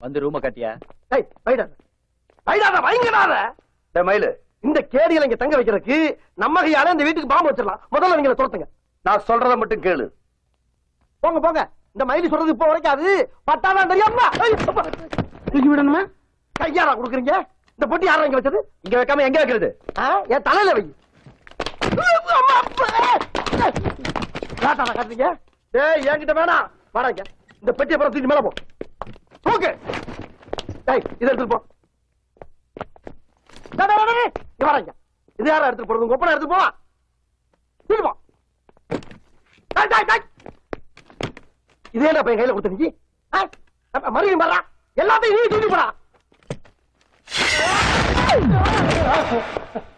வந்து ரூம கட்டியா? டேய் வைடாத வைங்கடாத. டேய் மயிலு, இந்த கேடியில இங்க தங்க வைக்கிறதுக்கு நம்ம கையால இந்த வீட்டுக்கு பாம்பு வச்சிடலாம். முதல்ல நீங்க தோத்துங்க. நான் சொல்றத மட்டும் கேளு. போங்க போங்க. இந்த மயிலு சொல்றது இப்ப வரைக்காது. பட்டாதான் தெரியாமா? தூக்கி விடணுமா? கையாரா குடுக்குறீங்க? இந்த பொட்டி யாரா இங்க வச்சது? இங்க வைக்காம எங்க வைக்கிறது? என் தலையில வை. காட்டுறீங்க? டேய் என்கிட்ட வேணாம். வாடாங்க. இந்த பெட்டியை அப்புறம் தூக்கி மேல போ. தூக்கு. டேய் இதை எடுத்துட்டு போ. வராங்க. இது யாரா எடுத்துட்டு போறது? உங்க ஒப்பனை எடுத்து போ. தூக்கி போ. இதே என்ன பையன் கையில கொடுத்தீங்க? மறுபடியும் வர்றா. எல்லாத்தையும் நீ தூக்கி போடா.